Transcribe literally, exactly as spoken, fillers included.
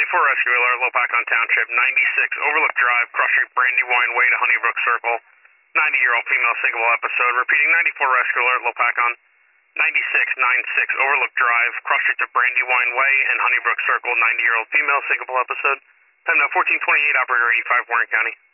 ninety-four Rescue Alert, Lopakon Township, ninety-six Overlook Drive, Cross Street, Brandywine Way to Honeybrook Circle, ninety-year-old female sinkable episode. Repeating, ninety-four Rescue Alert, Lopakon, ninety-six ninety-six Overlook Drive, Cross Street to Brandywine Way and Honeybrook Circle, ninety-year-old female sinkable episode. Time now fourteen twenty-eight, Operator eighty-five, Warren County.